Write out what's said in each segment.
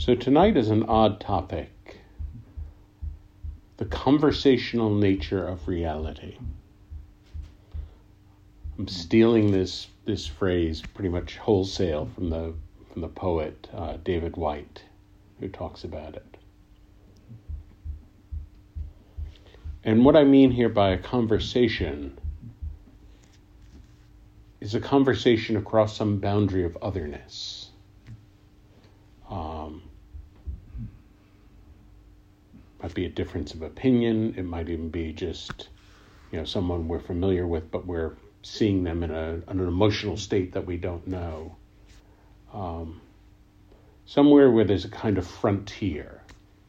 So tonight is an odd topic: the conversational nature of reality. I'm stealing this phrase pretty much wholesale from the poet David Whyte, who talks about it. And what I mean here by a conversation is a conversation across some boundary of otherness. Might be a difference of opinion. It might even be just, someone we're familiar with, but we're seeing them in an emotional state that we don't know. Somewhere where there's a kind of frontier.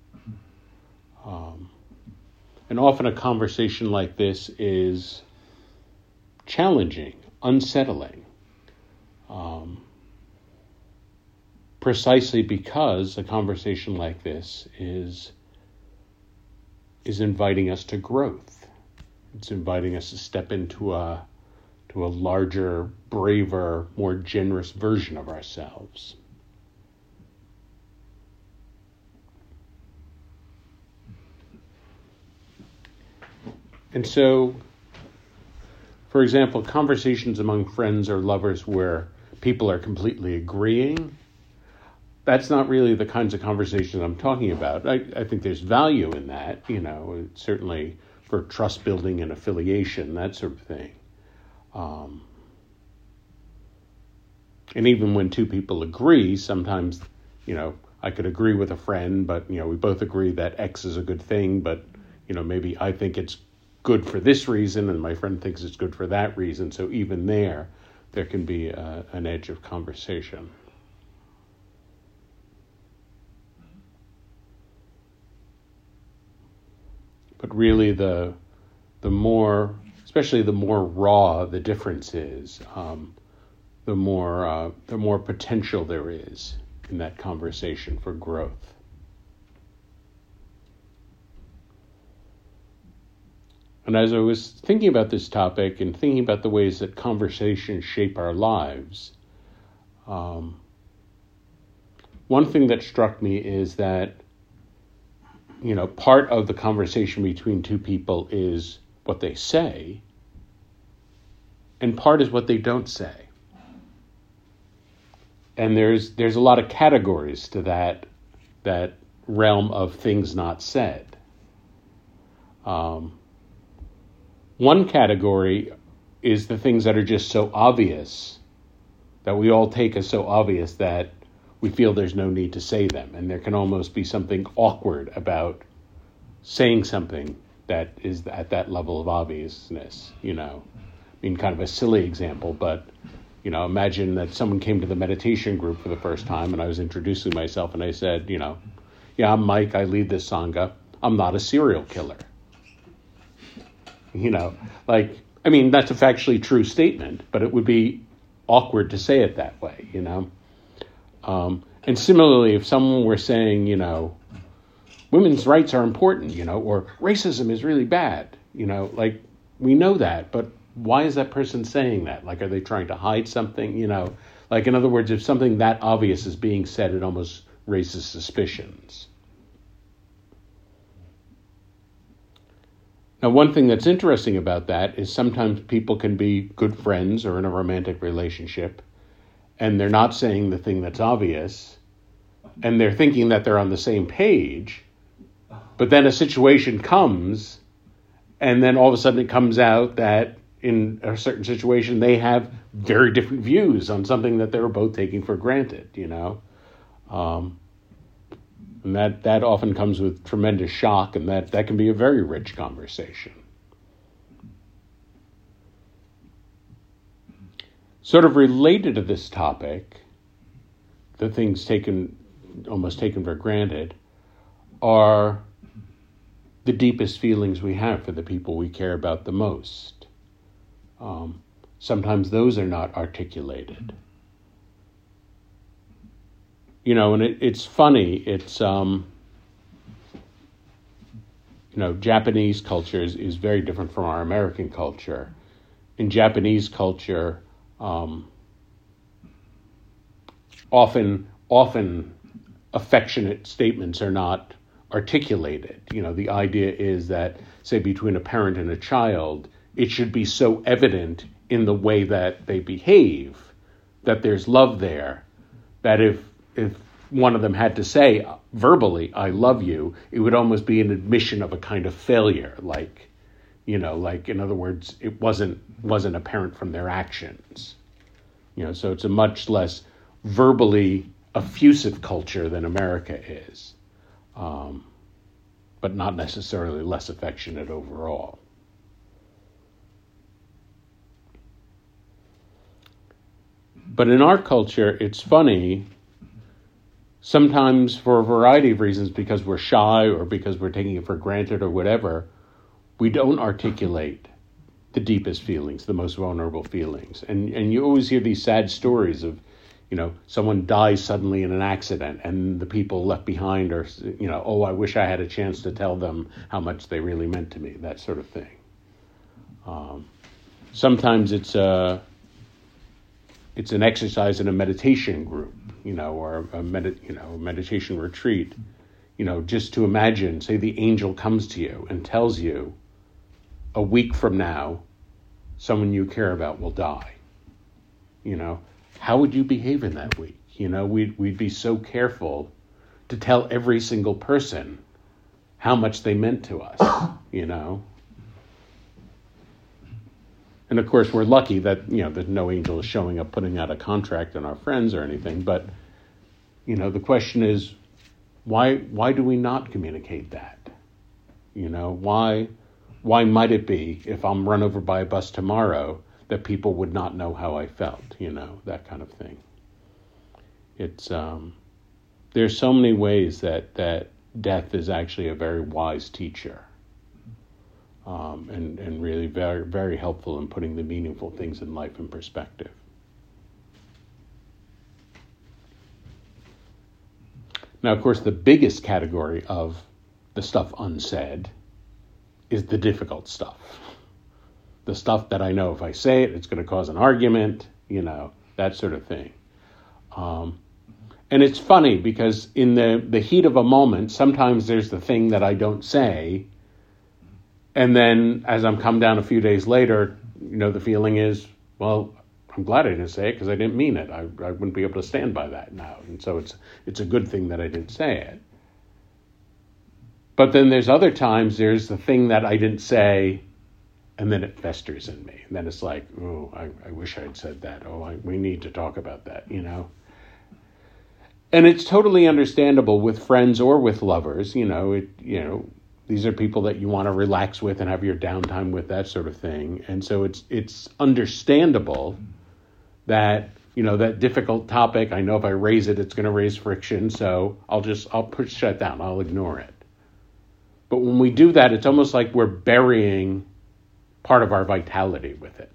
And often a conversation like this is challenging, unsettling. Precisely because a conversation like this is inviting us to growth. It's inviting us to step into a larger, braver, more generous version of ourselves. And so, for example, conversations among friends or lovers where people are completely agreeing, that's not really the kinds of conversations I'm talking about. I think there's value in that, certainly for trust building and affiliation, that sort of thing. And even when two people agree, sometimes, I could agree with a friend, but, we both agree that X is a good thing, but, maybe I think it's good for this reason and my friend thinks it's good for that reason. So even there can be an edge of conversation. But really the more, especially the more raw the difference is, the more potential there is in that conversation for growth. And as I was thinking about this topic and thinking about the ways that conversations shape our lives, one thing that struck me is that, part of the conversation between two people is what they say, and part is what they don't say. And there's a lot of categories to that realm of things not said. One category is the things that are just so obvious, that we all take as so obvious that we feel there's no need to say them. And there can almost be something awkward about saying something that is at that level of obviousness, kind of a silly example, but, imagine that someone came to the meditation group for the first time and I was introducing myself and I said, yeah, I'm Mike, I lead this Sangha. I'm not a serial killer. That's a factually true statement, but it would be awkward to say it that way, And similarly, if someone were saying, women's rights are important, or racism is really bad, we know that, but why is that person saying that? Are they trying to hide something? In other words, if something that obvious is being said, it almost raises suspicions. Now, one thing that's interesting about that is sometimes people can be good friends or in a romantic relationship, and they're not saying the thing that's obvious, and they're thinking that they're on the same page, but then a situation comes, and then all of a sudden it comes out that in a certain situation they have very different views on something that they were both taking for granted, And that often comes with tremendous shock, and that can be a very rich conversation. Sort of related to this topic, the things almost taken for granted, are the deepest feelings we have for the people we care about the most. Sometimes those are not articulated. And it's funny, it's, Japanese culture is very different from our American culture. In Japanese culture, often affectionate statements are not articulated. The idea is that, say, between a parent and a child, it should be so evident in the way that they behave that there's love there, that if one of them had to say verbally, "I love you," it would almost be an admission of a kind of failure, like in other words, it wasn't apparent from their actions. So it's a much less verbally effusive culture than America is, but not necessarily less affectionate overall. But in our culture, it's funny, sometimes for a variety of reasons, because we're shy or because we're taking it for granted or whatever, we don't articulate the deepest feelings, the most vulnerable feelings. And you always hear these sad stories of, someone dies suddenly in an accident and the people left behind are, "Oh, I wish I had a chance to tell them how much they really meant to me," that sort of thing. Sometimes it's an exercise in a meditation group, or a meditation retreat, just to imagine, say the angel comes to you and tells you a week from now, someone you care about will die. How would you behave in that week? We'd be so careful to tell every single person how much they meant to us, And of course, we're lucky that, that no angel is showing up putting out a contract on our friends or anything. But, the question is, why do we not communicate that? Why might it be, if I'm run over by a bus tomorrow, that people would not know how I felt, that kind of thing. It's, there's so many ways that death is actually a very wise teacher. And really very, very helpful in putting the meaningful things in life in perspective. Now, of course, the biggest category of the stuff unsaid is the difficult stuff. The stuff that I know if I say it, it's going to cause an argument, that sort of thing. And it's funny because in the heat of a moment, sometimes there's the thing that I don't say. And then as I'm come down a few days later, the feeling is, well, I'm glad I didn't say it because I didn't mean it. I wouldn't be able to stand by that now. And so it's a good thing that I didn't say it. But then there's other times there's the thing that I didn't say, and then it festers in me. And then it's like, oh, I wish I'd said that. Oh, we need to talk about that, And it's totally understandable with friends or with lovers, these are people that you want to relax with and have your downtime with, that sort of thing. And so it's understandable that, that difficult topic, I know if I raise it, it's going to raise friction. So I'll push that down. I'll ignore it. But when we do that, it's almost like we're burying part of our vitality with it,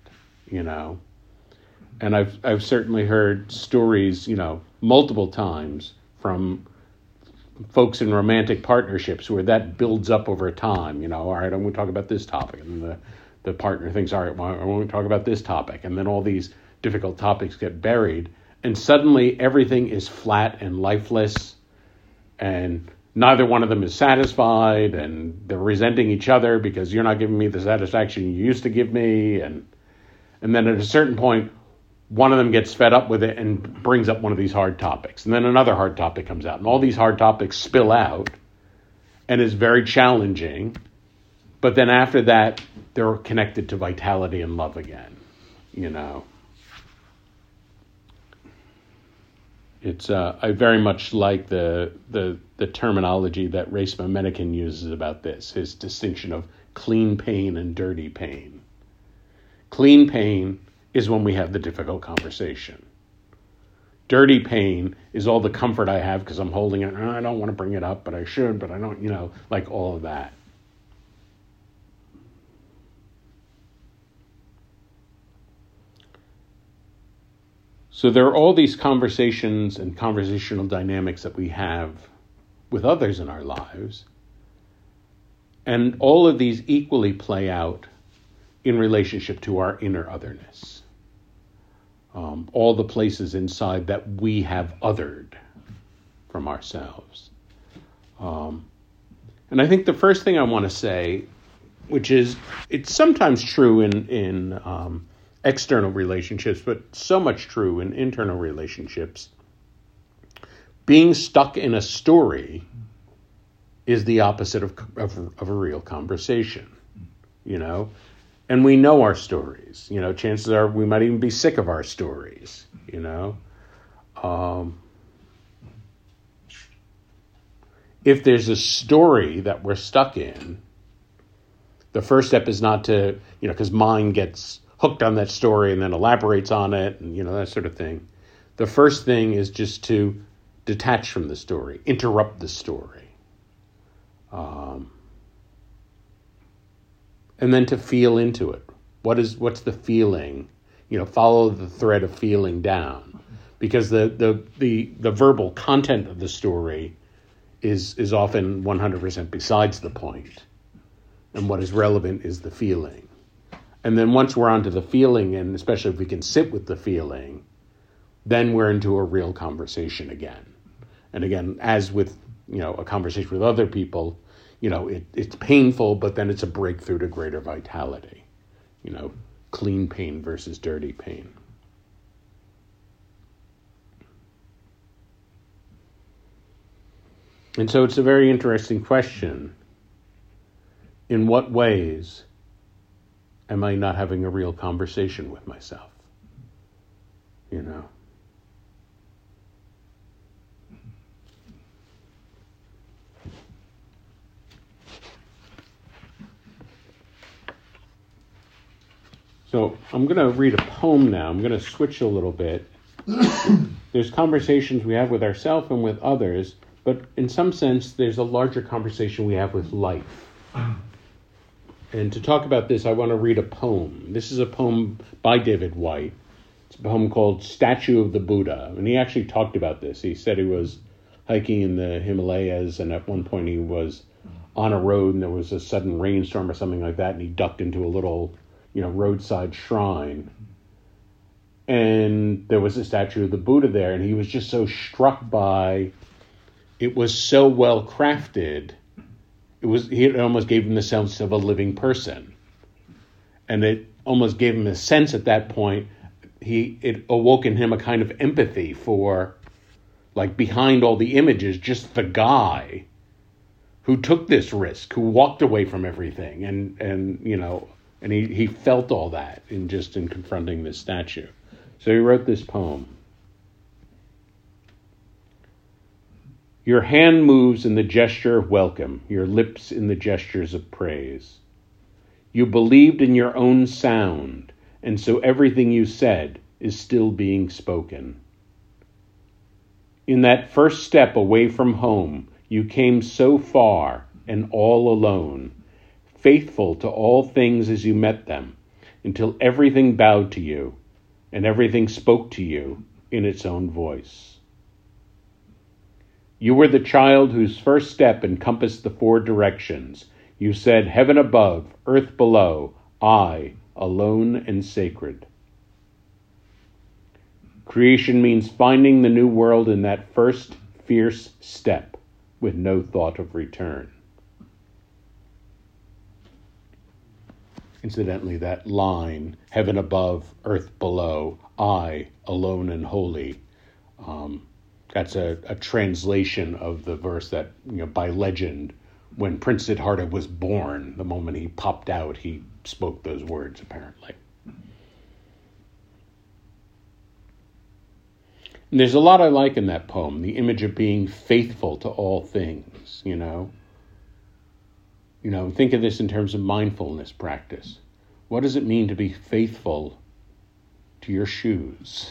And I've certainly heard stories, multiple times from folks in romantic partnerships where that builds up over time, all right, I'm going to talk about this topic. And the partner thinks, all right, well, I want to talk about this topic. And then all these difficult topics get buried. And suddenly everything is flat and lifeless. And neither one of them is satisfied. And they're resenting each other because you're not giving me the satisfaction you used to give me. And then at a certain point, one of them gets fed up with it and brings up one of these hard topics. And then another hard topic comes out. And all these hard topics spill out and is very challenging. But then after that, they're connected to vitality and love again, It's I very much like the terminology that Reisman Menaken uses about this, his distinction of clean pain and dirty pain. Clean pain is when we have the difficult conversation. Dirty pain is all the comfort I have because I'm holding it. I don't want to bring it up, but I should, but I don't, like all of that. So there are all these conversations and conversational dynamics that we have with others in our lives. And all of these equally play out in relationship to our inner otherness. All the places inside that we have othered, from ourselves. And I think the first thing I want to say, which is, it's sometimes true in external relationships, but so much true in internal relationships, being stuck in a story is the opposite of a real conversation, And we know our stories, chances are we might even be sick of our stories, If there's a story that we're stuck in, the first step is not to, because mind gets hooked on that story and then elaborates on it and, that sort of thing. The first thing is just to detach from the story, interrupt the story. And then to feel into it. What's the feeling? Follow the thread of feeling down. Because the verbal content of the story is often 100% besides the point. And what is relevant is the feeling. And then once we're onto the feeling, and especially if we can sit with the feeling, then we're into a real conversation again. And again, as with, a conversation with other people, it's painful, but then it's a breakthrough to greater vitality. Clean pain versus dirty pain. And so it's a very interesting question. In what ways am I not having a real conversation with myself? So I'm going to read a poem now. I'm going to switch a little bit. There's conversations we have with ourselves and with others, but in some sense, there's a larger conversation we have with life. And to talk about this, I want to read a poem. This is a poem by David Whyte. It's a poem called Statue of the Buddha. And he actually talked about this. He said he was hiking in the Himalayas, and at one point he was on a road, and there was a sudden rainstorm or something like that, and he ducked into a little, roadside shrine. And there was a statue of the Buddha there, and he was just so struck by, it was so well crafted. It almost gave him the sense of a living person. And it almost gave him a sense at that point, it awoke in him a kind of empathy for, like, behind all the images, just the guy who took this risk, who walked away from everything. And he felt all that in confronting this statue. So he wrote this poem. Your hand moves in the gesture of welcome, your lips in the gestures of praise. You believed in your own sound, and so everything you said is still being spoken. In that first step away from home, you came so far and all alone, faithful to all things as you met them, until everything bowed to you and everything spoke to you in its own voice. You were the child whose first step encompassed the four directions. You said, heaven above, earth below, I, alone and sacred. Creation means finding the new world in that first fierce step with no thought of return. Incidentally, that line, heaven above, earth below, I, alone and holy, that's a translation of the verse that, by legend, when Prince Siddhartha was born, the moment he popped out, he spoke those words, apparently. And there's a lot I like in that poem, the image of being faithful to all things, think of this in terms of mindfulness practice. What does it mean to be faithful to your shoes?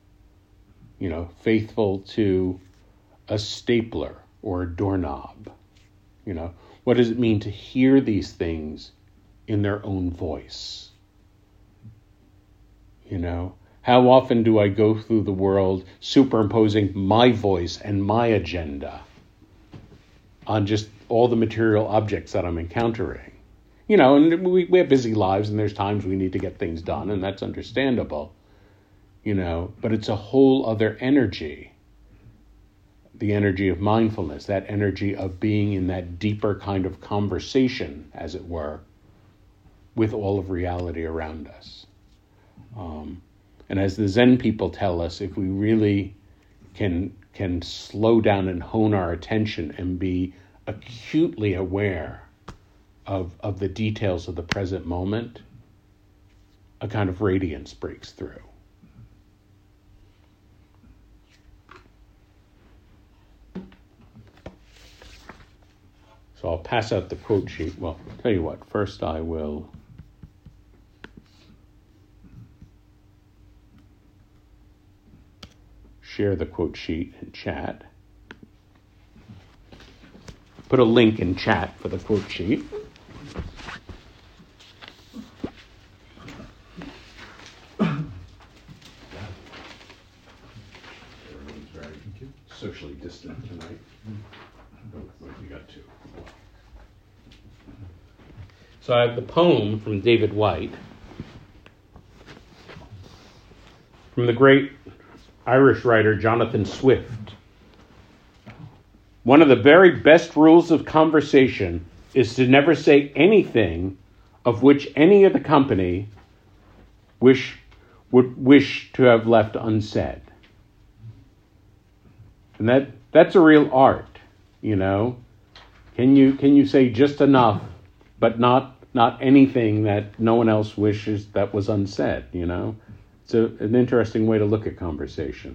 Faithful to a stapler or a doorknob. What does it mean to hear these things in their own voice? How often do I go through the world superimposing my voice and my agenda on just all the material objects that I'm encountering? And we have busy lives, and there's times we need to get things done, and that's understandable. But it's a whole other energy the energy of mindfulness, that energy of being in that deeper kind of conversation, as it were, with all of reality around us. And as the Zen people tell us, if we really can slow down and hone our attention and be acutely aware of the details of the present moment, a kind of radiance breaks through. So I'll pass out the quote sheet. Well, I'll tell you what, first I will share the quote sheet in chat. Put a link in chat for the quote sheet. Everyone's very socially distant tonight. We got two. So I have the poem from David Whyte, from the great Irish writer Jonathan Swift. One of the very best rules of conversation is to never say anything of which any of the company would wish to have left unsaid. And that's a real art, you know. Can you say just enough, but not anything that no one else wishes that was unsaid, you know? It's an interesting way to look at conversation.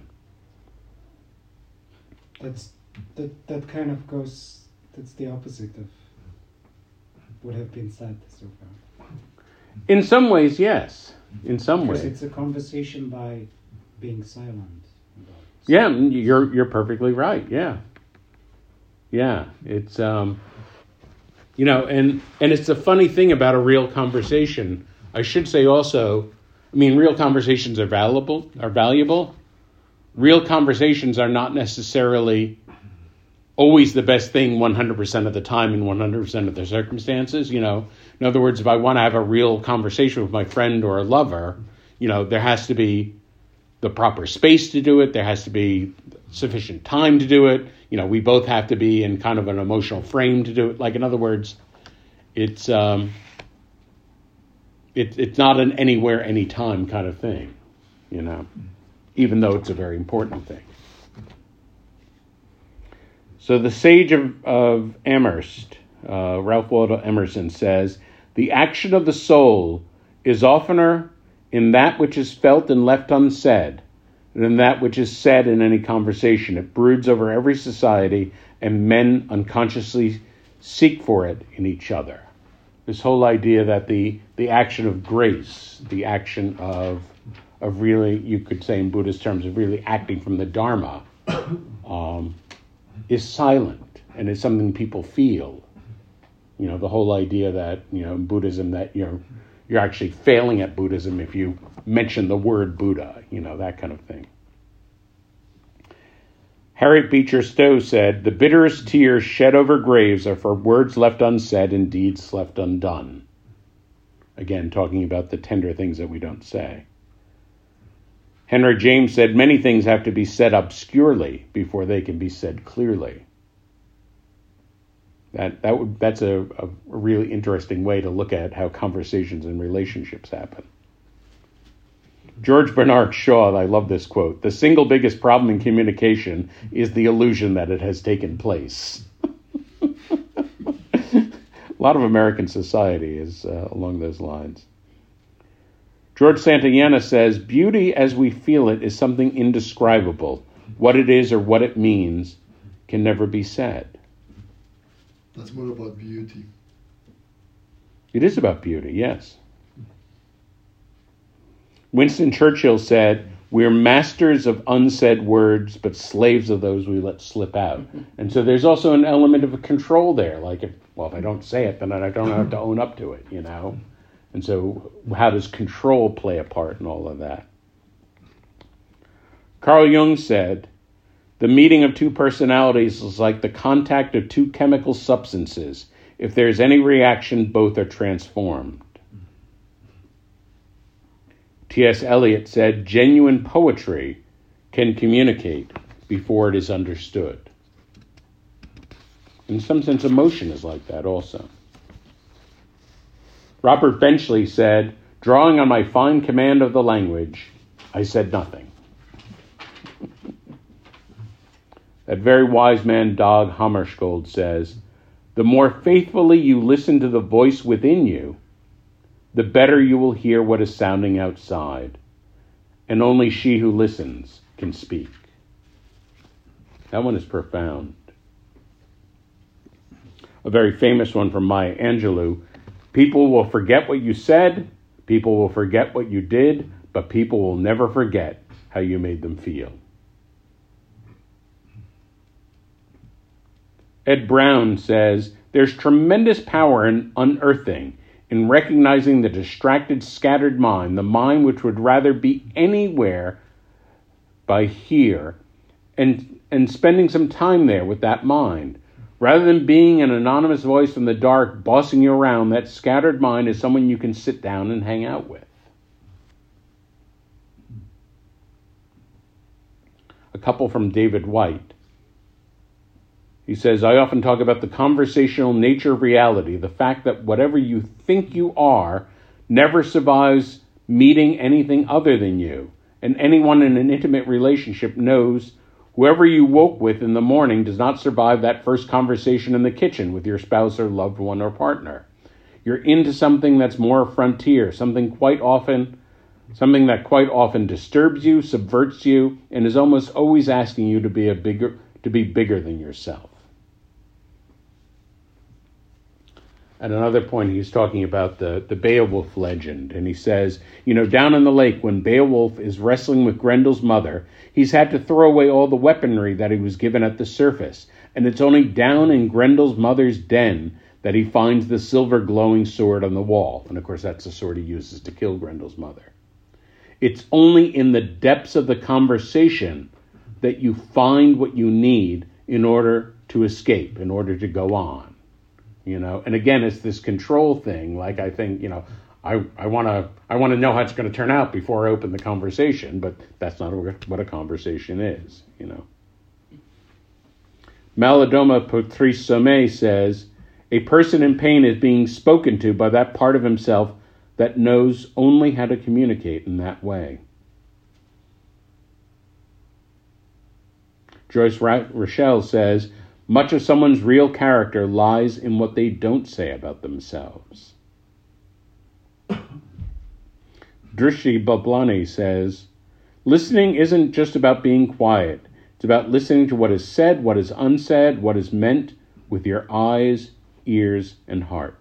That kind of goes, that's the opposite of what have been said so far. In some ways, yes. In some ways. Because it's a conversation by being silent. Yeah, you're perfectly right. Yeah. Yeah, it's you know, and it's a funny thing about a real conversation. I should say also, I mean, real conversations are valuable. Real conversations are not necessarily always the best thing 100% of the time in 100% of the circumstances, you know. In other words, if I want to have a real conversation with my friend or a lover, you know, there has to be the proper space to do it. There has to be sufficient time to do it. You know, we both have to be in kind of an emotional frame to do it. Like, in other words, it's not an anywhere, anytime kind of thing, you know, even though it's a very important thing. So the sage of Amherst, Ralph Waldo Emerson, says, "The action of the soul is oftener in that which is felt and left unsaid than that which is said in any conversation. It broods over every society, and men unconsciously seek for it in each other." This whole idea that the action of grace, the action of really, you could say in Buddhist terms, of really acting from the Dharma, is silent, and it's something people feel. You know, the whole idea that, you know, in Buddhism, that you're actually failing at Buddhism if you mention the word Buddha, you know, that kind of thing. Harriet Beecher Stowe said, "The bitterest tears shed over graves are for words left unsaid and deeds left undone." Again, talking about the tender things that we don't say. Henry James said, "Many things have to be said obscurely before they can be said clearly." That's a really interesting way to look at how conversations and relationships happen. George Bernard Shaw, I love this quote, "The single biggest problem in communication is the illusion that it has taken place." A lot of American society is along those lines. George Santayana says, "Beauty as we feel it is something indescribable. What it is or what it means can never be said." That's more about beauty. It is about beauty, yes. Winston Churchill said, "We're masters of unsaid words, but slaves of those we let slip out." And so there's also an element of a control there. Like, if I don't say it, then I don't have to own up to it, you know? And so how does control play a part in all of that? Carl Jung said, "The meeting of two personalities is like the contact of two chemical substances. If there's any reaction, both are transformed." T.S. Eliot said, "Genuine poetry can communicate before it is understood." In some sense, emotion is like that also. Robert Benchley said, drawing on my fine command of the language, I said nothing. That very wise man, Dag Hammarskjöld, says, the more faithfully you listen to the voice within you, the better you will hear what is sounding outside. And only she who listens can speak. That one is profound. A very famous one from Maya Angelou. People will forget what you said, people will forget what you did, but people will never forget how you made them feel. Ed Brown says, there's tremendous power in unearthing, in recognizing the distracted, scattered mind, the mind which would rather be anywhere by here, and spending some time there with that mind. Rather than being an anonymous voice in the dark bossing you around, that scattered mind is someone you can sit down and hang out with. A couple from David White. He says, I often talk about the conversational nature of reality, the fact that whatever you think you are never survives meeting anything other than you. And anyone in an intimate relationship knows whoever you woke with in the morning does not survive that first conversation in the kitchen with your spouse or loved one or partner. You're into something that's more frontier, something that quite often disturbs you, subverts you, and is almost always asking you to be bigger than yourself. At another point, he's talking about the Beowulf legend, and he says, down in the lake, when Beowulf is wrestling with Grendel's mother, he's had to throw away all the weaponry that he was given at the surface, and it's only down in Grendel's mother's den that he finds the silver glowing sword on the wall. And of course, that's the sword he uses to kill Grendel's mother. It's only in the depths of the conversation that you find what you need in order to escape, in order to go on. And again, it's this control thing. Like, I think, I want to know how it's going to turn out before I open the conversation, but that's not what a conversation is, Malidoma Patrice Sommet says, a person in pain is being spoken to by that part of himself that knows only how to communicate in that way. Joyce Rochelle says, much of someone's real character lies in what they don't say about themselves. Drishti Bablani says, listening isn't just about being quiet. It's about listening to what is said, what is unsaid, what is meant with your eyes, ears, and heart.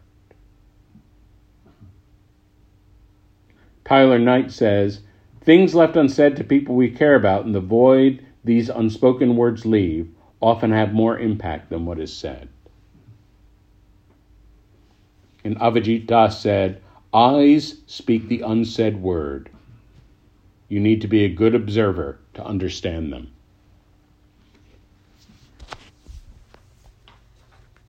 Tyler Knight says, things left unsaid to people we care about in the void these unspoken words leave often have more impact than what is said. And Avijit Das said, eyes speak the unsaid word. You need to be a good observer to understand them.